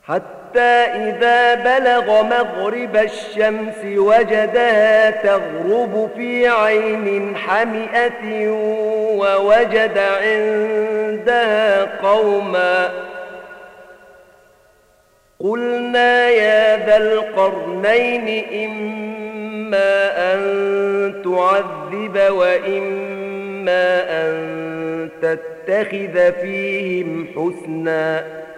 حتى إذا بلغ مغرب الشمس وجدها تغرب في عين حمئة ووجد عندها قوما قلنا يا ذا القرنين إما أن تعذب وإما أن تتخذ فيهم حسنا